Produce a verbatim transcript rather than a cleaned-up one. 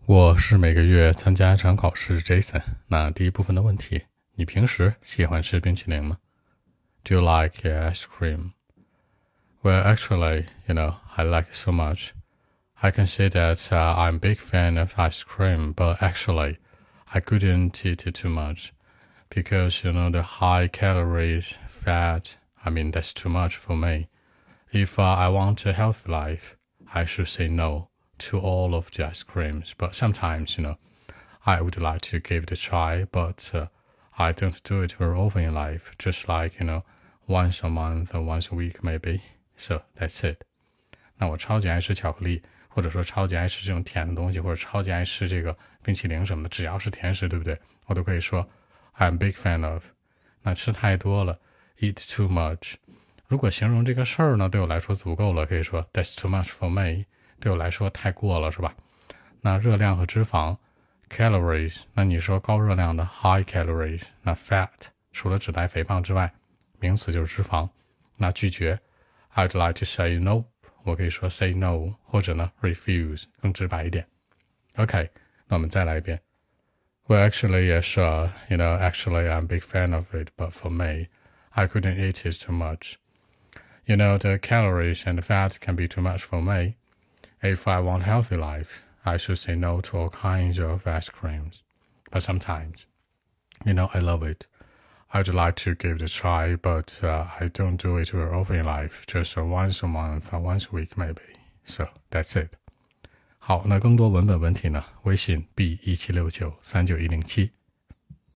我是每个月参加一场考试 Jason。 那第一部分的问题，你平时喜欢吃冰淇淋吗？ Do you like ice cream? Well, actually, you know, I like it so much. I can say that uh, I'm a big fan of ice cream, but actually, I couldn't eat it too much because, you know, the high calories, fat, I mean, that's too much for me. If uh, I want a healthy life, I should say no to all of the ice creams. But sometimes, you know, I would like to give it a try, but uh, I don't do it very often in life, just like, you know, once a month or once a week maybe. So that's it. 那我超级爱吃巧克力，或者说超级爱吃这种甜的东西，或者超级爱吃这个冰淇淋什么的，只要是甜食，对不对？我都可以说 I'm a big fan of。 那吃太多了 eat too much。 如果形容这个事儿呢，对我来说足够了，可以说 that's too much for me。 对我来说太过了，是吧？那热量和脂肪 calories， 那你说高热量的 high calories， 那 fat 除了指代肥胖之外，名词就是脂肪。那拒绝 I'd like to say no， 我可以说 say no， 或者呢 refuse， 更直白一点。 OK， 那我们再来一遍。 Well, actually, yes, uh, you know, actually I'm a big fan of it, but for me, I couldn't eat it too much. You know, the calories and the fat can be too much for me. If I want a healthy life, I should say no to all kinds of ice creams. But sometimes, you know, I love it. I'd like to give it a try, but uh, I don't do it very often in life, just uh, once a month or once a week maybe. So that's it. 好，那更多文本问题呢？微信 b 一七六九三九一零七